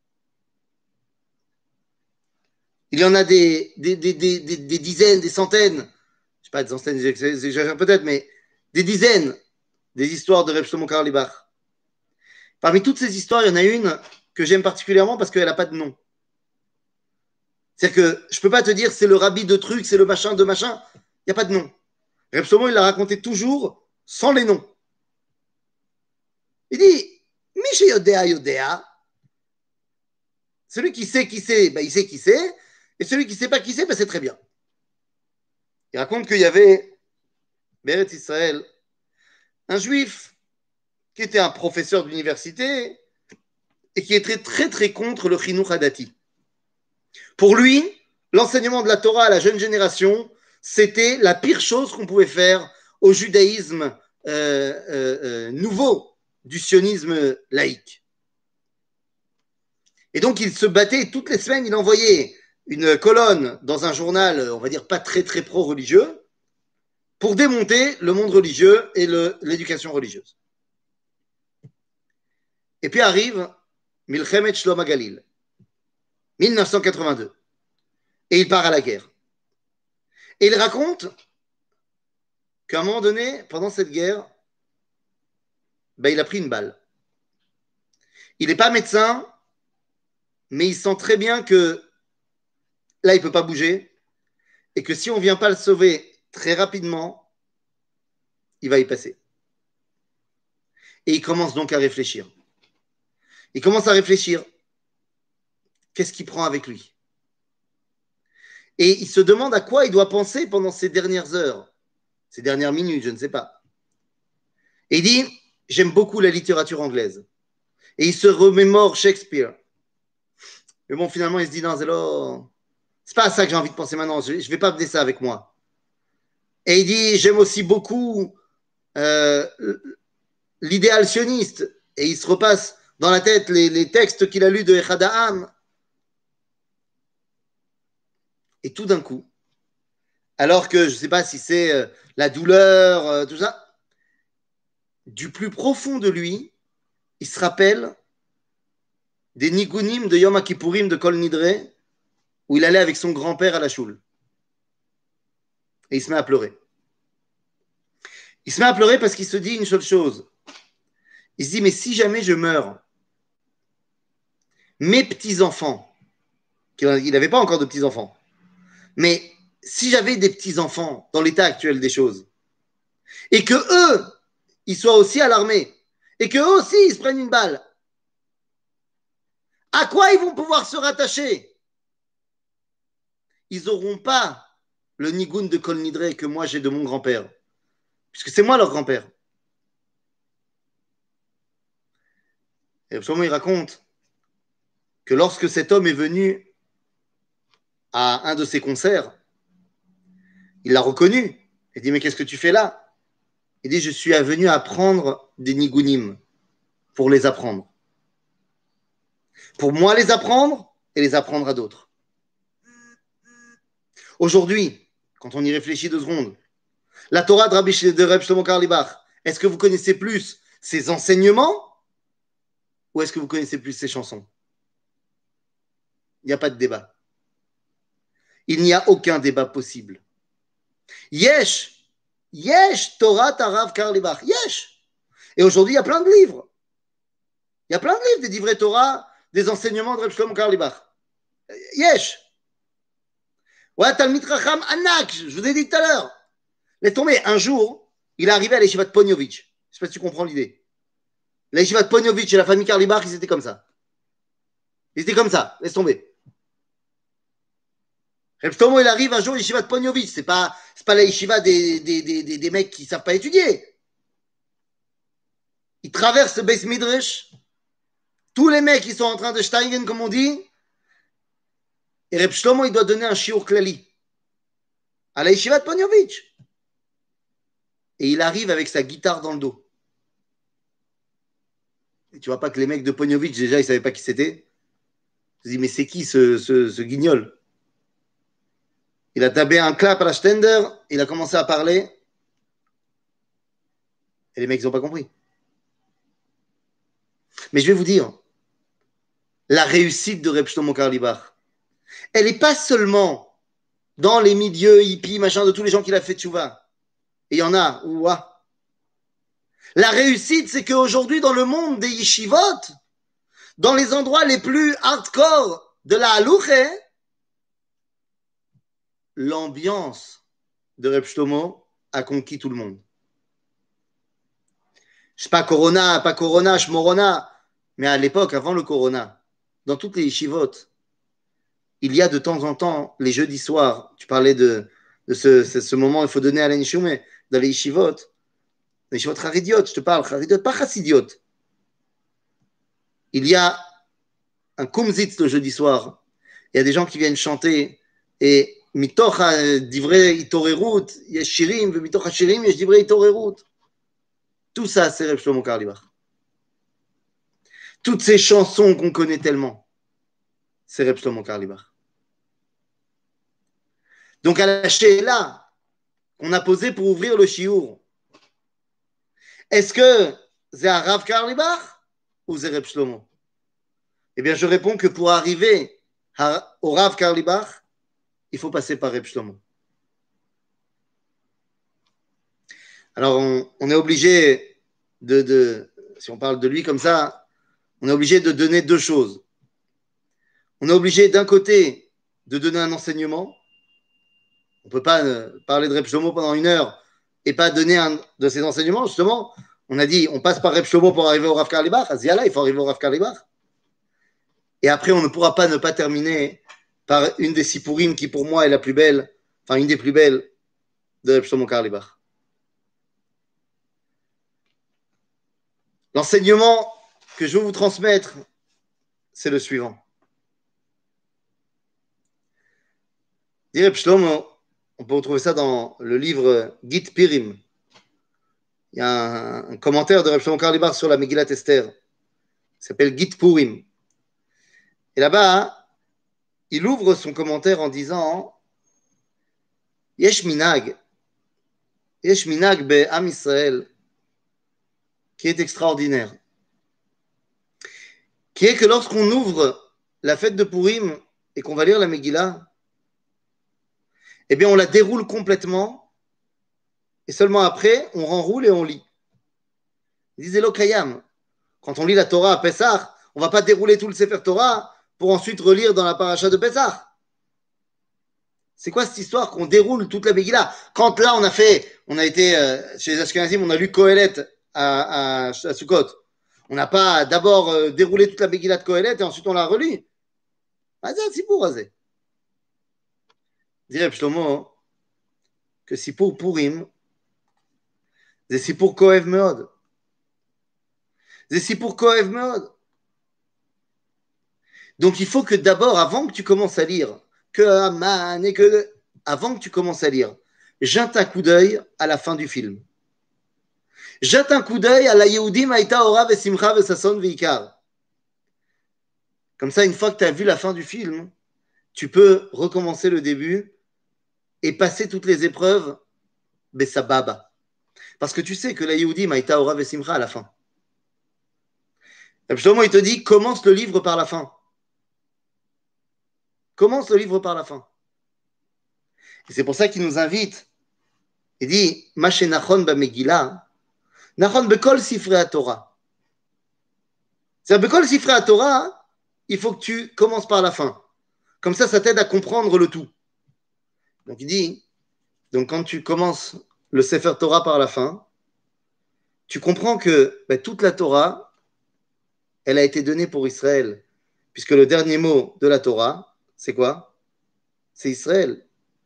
Il y en a des dizaines, des centaines, je ne sais pas, des centaines, j'exagère peut-être, mais des dizaines des histoires de Reb Shlomo Karlibach. Parmi toutes ces histoires, il y en a une que j'aime particulièrement parce qu'elle n'a pas de nom. C'est-à-dire que je ne peux pas te dire c'est le rabbi de truc, c'est le machin de machin. Il n'y a pas de nom. Reb Shlomo, il l'a raconté toujours sans les noms. Il dit, Miché Yodea Yodea. Celui qui sait qui c'est, ben, il sait qui c'est. Et celui qui ne sait pas qui c'est, ben, c'est très bien. Il raconte qu'il y avait, Beret Israël, un juif qui était un professeur d'université et qui était très, très contre le Chinuch Hadati. Pour lui, l'enseignement de la Torah à la jeune génération, c'était la pire chose qu'on pouvait faire au judaïsme nouveau, du sionisme laïque. Et donc, il se battait toutes les semaines, il envoyait une colonne dans un journal, on va dire pas très, très pro-religieux, pour démonter le monde religieux et l'éducation religieuse. Et puis arrive Milchemet Shlom HaGalil, 1982. Et il part à la guerre. Et il raconte qu'à un moment donné, pendant cette guerre, ben, il a pris une balle. Il n'est pas médecin, mais il sent très bien que là, il ne peut pas bouger. et que si on ne vient pas le sauver très rapidement, il va y passer. Et il commence donc à réfléchir. Il commence à réfléchir. Qu'est-ce qu'il prend avec lui? Et il se demande à quoi il doit penser pendant ces dernières heures, ces dernières minutes, je ne sais pas. Et il dit, j'aime beaucoup la littérature anglaise. Et il se remémore Shakespeare. Mais bon, finalement, il se dit, non, c'est pas à ça que j'ai envie de penser maintenant. Je ne vais pas mener ça avec moi. Et il dit, j'aime aussi beaucoup l'idéal sioniste. Et il se repasse dans la tête les textes qu'il a lus de Echad Ha'am. Et tout d'un coup, alors que je ne sais pas si c'est la douleur, tout ça, du plus profond de lui, il se rappelle des nigunim de Yom Kippourim de Kol Nidre, où il allait avec son grand-père à la choule. Et il se met à pleurer. Il se met à pleurer parce qu'il se dit une seule chose. Il se dit, mais si jamais je meurs, mes petits-enfants, il n'avait pas encore de petits-enfants, mais si j'avais des petits-enfants dans l'état actuel des choses, et que eux, ils soient aussi à l'armée, et que eux aussi, ils se prennent une balle, à quoi ils vont pouvoir se rattacher? Ils n'auront pas le nigoun de Kol Nidre que moi j'ai de mon grand-père, puisque c'est moi leur grand-père. Et absolument, il raconte que lorsque cet homme est venu à un de ses concerts, il l'a reconnu. Il dit, mais qu'est-ce que tu fais là? Il dit, je suis venu apprendre des nigounim pour les apprendre. Pour moi les apprendre et les apprendre à d'autres. Aujourd'hui, quand on y réfléchit 2 secondes, la Torah de Reb Shlomo Carlebach, est-ce que vous connaissez plus ses enseignements ou est-ce que vous connaissez plus ses chansons? Il n'y a pas de débat. Il n'y a aucun débat possible. Yesh Torah Tarav Carlebach, yesh. Et aujourd'hui, il y a plein de livres. Il y a plein de livres, des livrets Torah, des enseignements de Reb Shlomo Carlebach. Yesh. Ouais, Talmid Racham Anak, je vous ai dit tout à l'heure. Laisse tomber, un jour, il est arrivé à l'Yeshiva de Ponyovitch. Je ne sais pas si tu comprends l'idée. L'Yeshiva de Ponyovitch et la famille Carlebach, ils étaient comme ça. Ils étaient comme ça, laisse tomber. Reb Shlomo, il arrive un jour à l'Yeshiva de Ponyovitch. C'est pas la Yeshiva des mecs qui ne savent pas étudier. Il traverse le Beis Midrash. Tous les mecs, ils sont en train de steigen, comme on dit. Et Reb Shlomo, il doit donner un shiur klali à la Yeshiva de Ponyovitch. Et il arrive avec sa guitare dans le dos. Et tu vois pas que les mecs de Ponyovitch, déjà, ils ne savaient pas qui c'était. Je me dis, mais c'est qui ce guignol? Il a tapé un clap à la Stender, il a commencé à parler. Et les mecs, ils n'ont pas compris. Mais je vais vous dire, la réussite de Reb Shlomo Carlebach, elle n'est pas seulement dans les milieux hippies, machin, de tous les gens qu'il a fait tchouva. Et il y en a, ouah. La réussite, c'est qu'aujourd'hui, dans le monde des yeshivot, dans les endroits les plus hardcore de la halouché, l'ambiance de Reb Shlomo a conquis tout le monde. Je sais pas Corona, Shmorona, mais à l'époque, avant le Corona, dans toutes les yeshivot, il y a de temps en temps, les jeudis soirs, tu parlais de ce moment, il faut donner à l'Enishumé, dans les yeshivot charidiotes, je te parle, charidiotes, pas chassidiotes. Il y a un kumzitz le jeudi soir, il y a des gens qui viennent chanter, et mitoch divrei itorerut, yesh shirim, mitoch shirim, yesh divrei itorerut. Tout ça, c'est Reb Shlomo Carlebach. Toutes ces chansons qu'on connaît tellement, c'est Reb Shlomo Carlebach. Donc, à la she'ela qu'on a posée pour ouvrir le shiur, est-ce que c'est un Rav Carlebach ou c'est Reb Shlomo? Eh bien, je réponds que pour arriver au Rav Carlebach, il faut passer par Reb Shlomo. Alors, on est obligé si on parle de lui comme ça, on est obligé de donner 2 choses. On est obligé d'un côté de donner un enseignement On ne peut pas parler de Reb Shlomo pendant 1 heure et pas donner un de ses enseignements. Justement, on a dit, on passe par Reb Shlomo pour arriver au Rav Karlibach. Aziala, il faut arriver au Rav Karlibach. Et après, on ne pourra pas ne pas terminer par une des Sipurim qui, pour moi, est la plus belle, enfin, une des plus belles de Reb Shlomo Karlibach. L'enseignement que je veux vous transmettre, c'est le suivant. Dit Reb Shlomo, on peut retrouver ça dans le livre Git Pirim. Il y a un commentaire de Reb Shlomo Karlibach sur la Megillat Esther. Il s'appelle Git Purim. Et là-bas, il ouvre son commentaire en disant Yesh minag be'am Israël, qui est extraordinaire, qui est que lorsqu'on ouvre la fête de Purim et qu'on va lire la Megillah, eh bien on la déroule complètement et seulement après on renroule et on lit. Disait Lokayam, quand on lit la Torah à Pessah, on ne va pas dérouler tout le Sefer Torah pour ensuite relire dans la paracha de Pessah. C'est quoi cette histoire qu'on déroule toute la Megillah? Quand là on a été chez les Ashkenazim, on a lu Kohelet à Sukkot. On n'a pas d'abord déroulé toute la Megillah de Kohelet et ensuite on la relit. C'est Sipur Azé. Dirait Shlomo que Sipur Purim, c'est Sipur Kohev Meod. C'est Sipur Kohev Meod. Donc il faut que d'abord, avant que tu commences à lire, avant que tu commences à lire, jette un coup d'œil à la fin du film. Jette un coup d'œil à la Yehudim Haïta Ora Vesimcha Vesason Veikar. Comme ça, une fois que tu as vu la fin du film, tu peux recommencer le début et passer toutes les épreuves Besababa. Parce que tu sais que la Yehudim Haïta Ora Vesimcha à la fin. Shlomo, il te dit, commence le livre par la fin. Commence le livre par la fin. Et c'est pour ça qu'il nous invite. Il dit, Maché Nachon ba Megillah, Nachon bekol sifrei Torah. C'est-à-dire, bekol sifrei Torah, il faut que tu commences par la fin. Comme ça t'aide à comprendre le tout. Donc il dit, donc quand tu commences le Sefer Torah par la fin, tu comprends que toute la Torah, elle a été donnée pour Israël. Puisque le dernier mot de la Torah, c'est quoi? C'est Israël.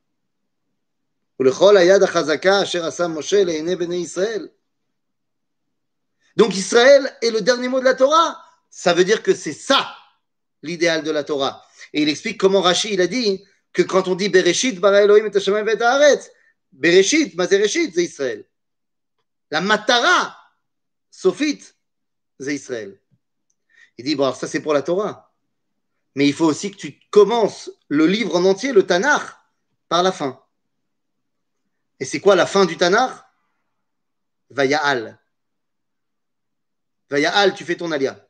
Donc Israël est le dernier mot de la Torah. Ça veut dire que c'est ça l'idéal de la Torah. Et il explique comment Rashi il a dit que quand on dit Bereshit bara Elohim et hashamayim ve'et haaretz, Bereshit, Mazereshit, c'est Israël. La Matara, Sophit, c'est Israël. Il dit, bon, alors ça c'est pour la Torah. Mais il faut aussi que tu commences le livre en entier, le Tanakh, par la fin. Et c'est quoi la fin du Tanakh? Vaya'al. Vaya'al, tu fais ton alia.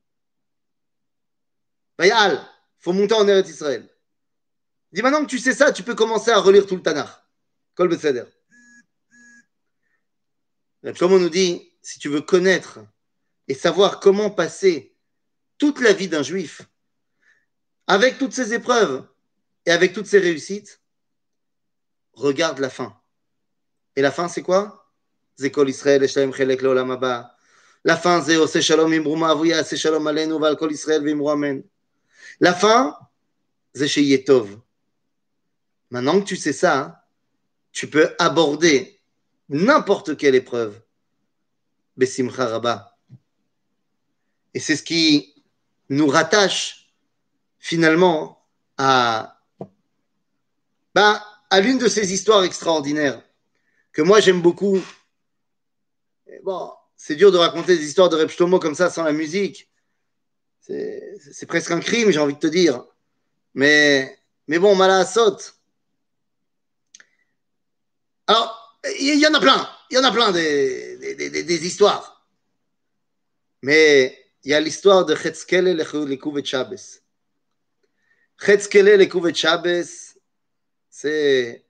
Vaya'al, il faut monter en Eretz Israël. Il dit, maintenant que tu sais ça, tu peux commencer à relire tout le Tanakh. Kol Beseder. Shlomo nous dit, si tu veux connaître et savoir comment passer toute la vie d'un juif, avec toutes ses épreuves et avec toutes ses réussites, regarde la fin. Et la fin, c'est quoi? Zekol Israël, Eshlaim Chelek Leolam Haba. La fin, c'est Ose Shalom Imbruma Avuya, Se Shalom Aleinu, Val Kol Israël, Vimru Amen. La fin, c'est chez Yetov. Maintenant que tu sais ça, tu peux aborder n'importe quelle épreuve. Besimcha Rabba. Et c'est ce qui nous rattache finalement à l'une de ces histoires extraordinaires que moi j'aime beaucoup. Et bon, c'est dur de raconter des histoires de Reb Shlomo comme ça sans la musique. C'est presque un crime, j'ai envie de te dire. Mais bon, mala saute. Alors, il y en a plein. Il y en a plein des histoires. Mais il y a l'histoire de Chetzkele Lekouvet Shabbos. Chetzkele Lekouvet Shabbos, c'est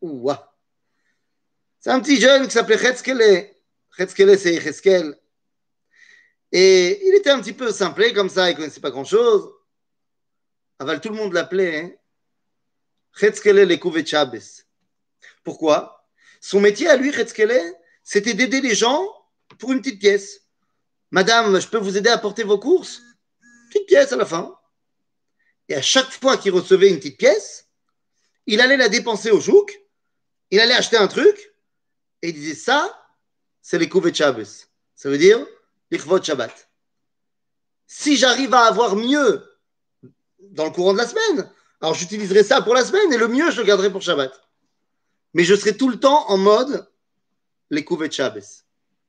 un petit jeune qui s'appelait Chetzkele. Chetzkele, c'est Cheskel. Et il était un petit peu simplé comme ça, il ne connaissait pas grand-chose. Aval, tout le monde l'appelait Chetzkele Lekouvet Shabbos. Pourquoi? Son métier à lui, Retzkele, c'était d'aider les gens pour une petite pièce. Madame, je peux vous aider à porter vos courses? Petite pièce à la fin. Et à chaque fois qu'il recevait une petite pièce, il allait la dépenser au jouk, il allait acheter un truc, et il disait ça, c'est les Kouvet Shabbos. Ça veut dire l'Ichvot Shabbat. Si j'arrive à avoir mieux dans le courant de la semaine, alors j'utiliserai ça pour la semaine et le mieux, je le garderai pour Shabbat. Mais je serai tout le temps en mode les Kouvet Shabbos.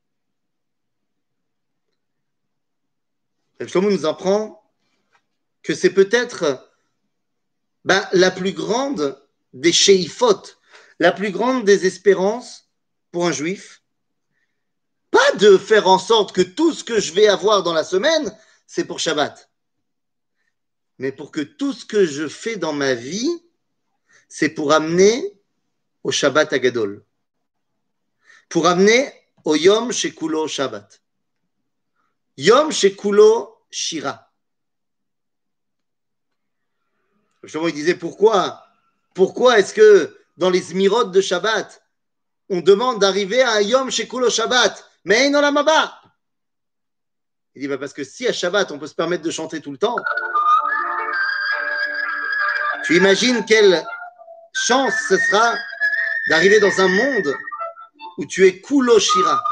Shlomo nous apprend que c'est peut-être la plus grande des sheifot, la plus grande des espérances pour un juif. Pas de faire en sorte que tout ce que je vais avoir dans la semaine, c'est pour Shabbat. Mais pour que tout ce que je fais dans ma vie, c'est pour amener au Shabbat Agadol. Pour amener au Yom Shekulo Shabbat. Yom Shekulo Shira. Justement, il disait pourquoi est-ce que dans les Zmirot de Shabbat, on demande d'arriver à un Yom Shekulo Shabbat, mais non la Maba. Il dit parce que si à Shabbat on peut se permettre de chanter tout le temps, tu imagines quelle chance ce sera d'arriver dans un monde où tu es Kulo Shira.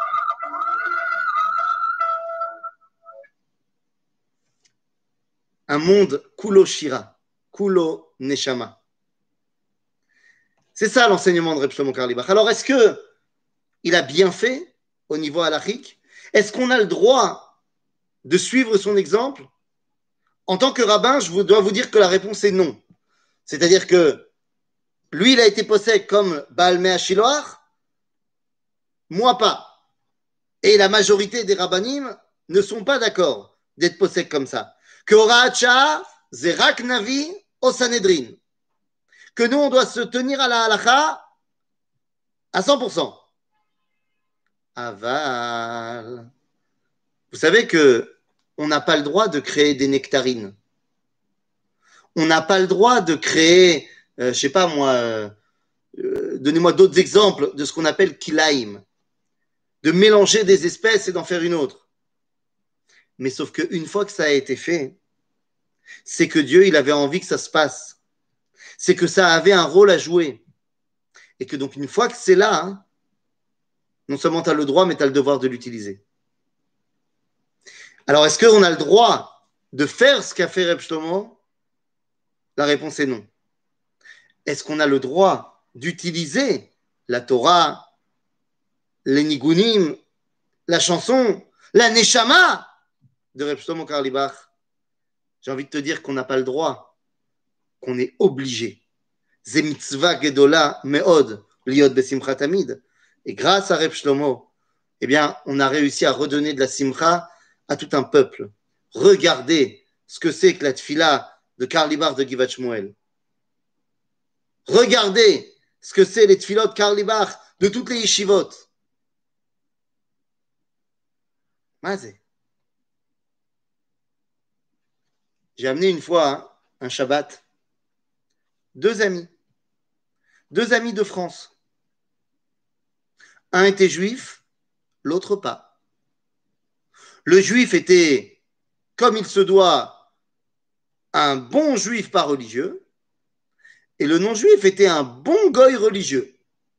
Un monde Kulo Shira, Kulo Neshama. C'est ça l'enseignement de Reb Shlomo Karlibach. Alors est-ce qu'il a bien fait au niveau halachique? Est-ce qu'on a le droit de suivre son exemple? En tant que rabbin, je dois vous dire que la réponse est non. C'est-à-dire que lui, il a été possède comme Baal Mea Shiloach, moi pas. Et la majorité des rabbanim ne sont pas d'accord d'être possède comme ça. Que Horaat Shah, Zerak Navi, au Sanhedrin. Que nous, on doit se tenir à la halakha à 100%. Aval. Vous savez que on n'a pas le droit de créer des nectarines. On n'a pas le droit de créer, je sais pas moi, donnez-moi d'autres exemples de ce qu'on appelle kilaïm, de mélanger des espèces et d'en faire une autre. Mais sauf qu'une fois que ça a été fait, c'est que Dieu, il avait envie que ça se passe. C'est que ça avait un rôle à jouer. Et que donc, une fois que c'est là, hein, non seulement tu as le droit, mais tu as le devoir de l'utiliser. Alors, est-ce qu'on a le droit de faire ce qu'a fait Reb Shlomo? La réponse est non. Est-ce qu'on a le droit d'utiliser la Torah, les nigunim, la chanson, la neshama de Reb Shlomo Karlibach? J'ai envie de te dire qu'on n'a pas le droit, qu'on est obligé. Ze mitzvah gedola meod liot besimcha tamid. Et grâce à Reb Shlomo, eh bien, on a réussi à redonner de la simcha à tout un peuple. Regardez ce que c'est que la tfila de Karlibach de Givat Shmuel. Regardez ce que c'est les tfilot Karlibach de toutes les yeshivot. Mazé. J'ai amené une fois un Shabbat deux amis de France. Un était juif, l'autre pas. Le juif était, comme il se doit, un bon juif pas religieux, et le non-juif était un bon goy religieux.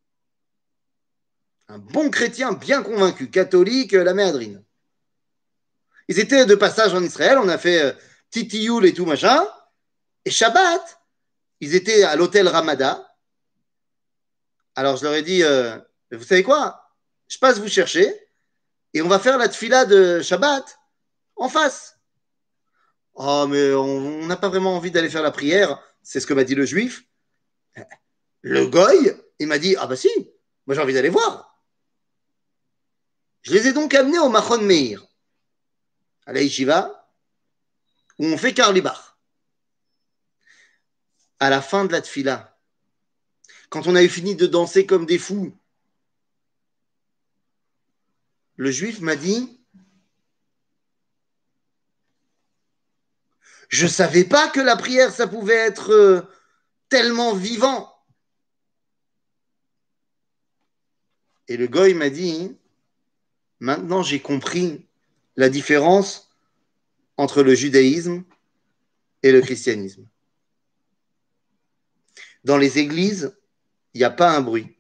Un bon chrétien bien convaincu, catholique, la méadrine. Ils étaient de passage en Israël, on a fait Titioul et tout machin, et Shabbat, ils étaient à l'hôtel Ramada. Alors je leur ai dit, vous savez quoi? Je passe vous chercher, et on va faire la tfila de Shabbat en face. Oh, mais on n'a pas vraiment envie d'aller faire la prière, c'est ce que m'a dit le juif. Le goy, il m'a dit, ah bah si, moi j'ai envie d'aller voir. Je les ai donc amenés au Machon Meir, à la Yeshiva, où on fait Karlibach. À la fin de la tfila, quand on avait fini de danser comme des fous, le juif m'a dit, je ne savais pas que la prière, ça pouvait être tellement vivant. Et le goy m'a dit, maintenant j'ai compris la différence entre le judaïsme et le christianisme. Dans les églises, il n'y a pas un bruit.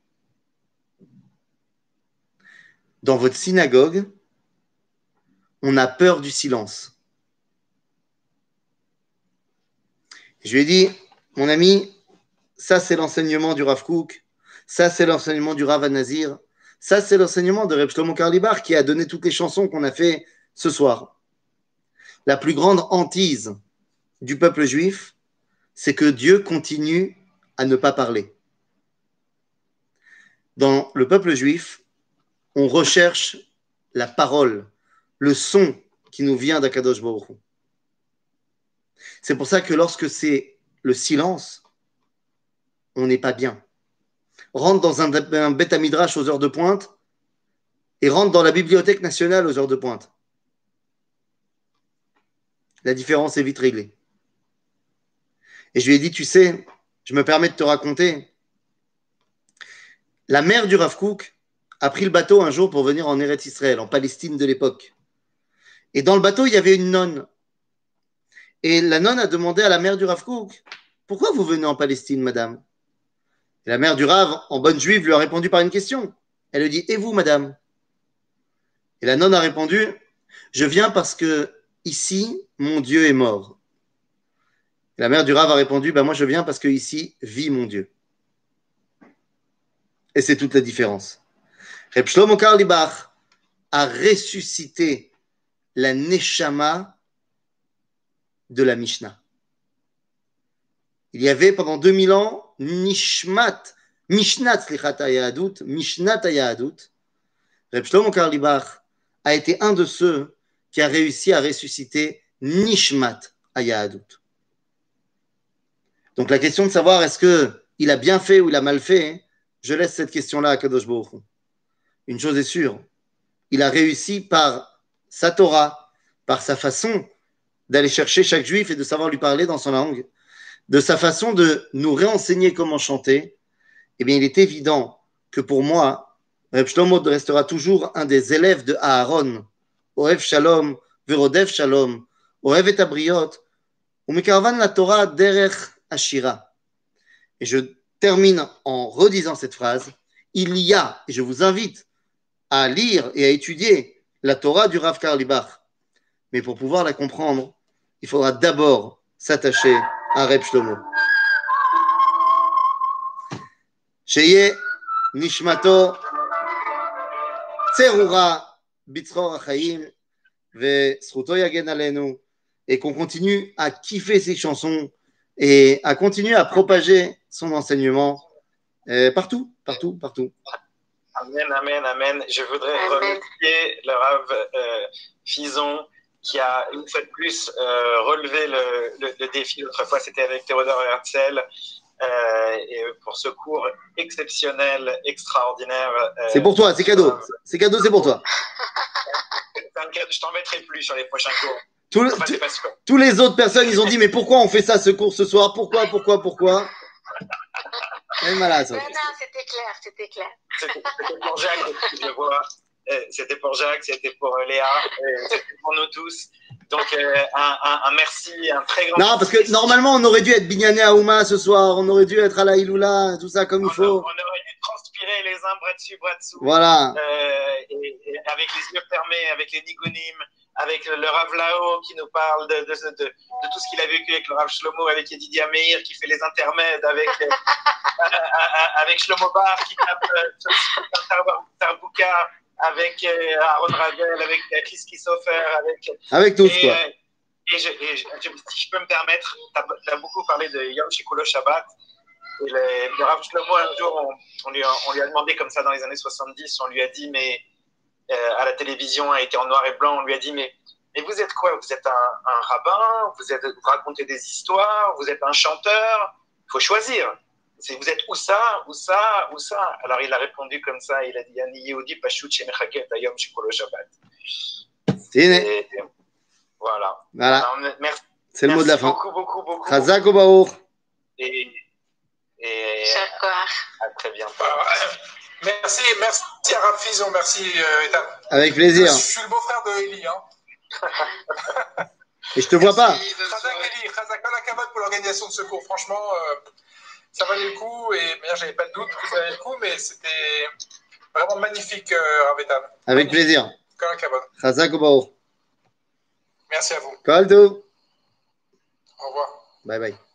Dans votre synagogue, on a peur du silence. Je lui ai dit, mon ami, ça c'est l'enseignement du Rav Kook, ça c'est l'enseignement du Rav Anazir, ça c'est l'enseignement de Reb Shlomo Karlibar qui a donné toutes les chansons qu'on a fait ce soir. La plus grande hantise du peuple juif, c'est que Dieu continue à ne pas parler. Dans le peuple juif, on recherche la parole, le son qui nous vient d'Akadosh Baruch Hu. C'est pour ça que lorsque c'est le silence, on n'est pas bien. Rentre dans un Beth Midrash aux heures de pointe et rentre dans la Bibliothèque nationale aux heures de pointe. La différence est vite réglée. Et je lui ai dit, tu sais, je me permets de te raconter, la mère du Rav Kook a pris le bateau un jour pour venir en Eretz Israël, en Palestine de l'époque. Et dans le bateau, il y avait une nonne. Et la nonne a demandé à la mère du Rav Kook, pourquoi vous venez en Palestine, madame? Et la mère du Rav, en bonne juive, lui a répondu par une question. Elle lui dit, et vous, madame? Et la nonne a répondu, je viens parce que ici, mon Dieu est mort. Et la mère du Rav a répondu, moi je viens parce que ici vit mon Dieu. Et c'est toute la différence. Reb Shlomo Karlibach a ressuscité la Neshama de la Mishnah. Il y avait pendant 2000 ans Mishnat Hayahadut. Reb Shlomo Karlibach a été un de ceux qui a réussi à ressusciter Nishmat Hayahadut. Donc la question de savoir est-ce qu'il a bien fait ou il a mal fait, je laisse cette question-là à Kadosh Baruch Hu. Une chose est sûre, il a réussi par sa Torah, par sa façon d'aller chercher chaque juif et de savoir lui parler dans son langue, de sa façon de nous réenseigner comment chanter. Eh bien, il est évident que pour moi, Reb Shlomo restera toujours un des élèves de Aaron, Ohev Shalom, Verodev Shalom, Ohev et Abriot, Umekarvan la Torah derech Ashira. Et je termine en redisant cette phrase. Il y a, et je vous invite à lire et à étudier la Torah du Rav Karlibach. Mais pour pouvoir la comprendre, il faudra d'abord s'attacher à Reb Shlomo. Sheye Nishmato Tserura Bitzror Achaim Ve Sruto Yagen Alenu, et qu'on continue à kiffer ses chansons et à continuer à propager son enseignement partout. Amen, amen, amen. Je voudrais remercier le Rav Fison qui a une fois de plus relevé le défi. L'autre fois, c'était avec Théodore Herzl. Et pour ce cours exceptionnel, extraordinaire. C'est pour toi, c'est cadeau. C'est cadeau, c'est pour toi. Je t'en mettrai plus sur les prochains cours. Tous les autres personnes, ils ont dit, mais pourquoi on fait ça, ce cours ce soir? Pourquoi? Non, c'était clair. C'était pour Jacques, je vois. C'était pour Jacques, c'était pour Léa, c'était pour nous tous. Donc, un merci, un très grand merci. Non, parce que normalement, on aurait dû être Binyané Aouma ce soir, on aurait dû être à la Iloula, tout ça comme il faut. On aurait dû transpirer les uns bras dessous. Voilà. Et avec les yeux fermés, avec les nigunim, avec le Rav Lao qui nous parle de tout ce qu'il a vécu avec le Rav Shlomo, avec Yedidia Meir qui fait les intermèdes, avec Shlomo Bar qui tape Tarbouka, avec Aaron Ravel, avec Chris Kissofer, avec tous, quoi. Et si je peux me permettre, tu as beaucoup parlé de Yom Shikulo Shabbat. Et le Rav Shlomo, un jour, on lui a demandé comme ça dans les années 70, on lui a dit, mais à la télévision, elle était en noir et blanc, on lui a dit, mais vous êtes quoi? Vous êtes un rabbin? Vous racontez des histoires? Vous êtes un chanteur? Il faut choisir. Vous êtes où ça? Alors il a répondu comme ça, il a dit Ani Yehudi Pashut Shemechaket Hayom Shikolo Shabbat. Et voilà. Alors, merci. C'est le mot de la fin. Beaucoup. Chazak Obaour. Et Chaque à très bientôt. Merci à Raph, merci Ethan. Avec plaisir. Je suis le beau-frère de Eli. Hein. Et je te vois pas. Khazak Alakabot pour l'organisation de secours. Franchement, ça valait le coup. Et d'ailleurs, j'avais pas de doute que ça valait le coup, mais c'était vraiment magnifique, Rav Ethan. Avec plaisir. Khazak Obao. Merci à vous. Kaldo. Au revoir. Bye bye.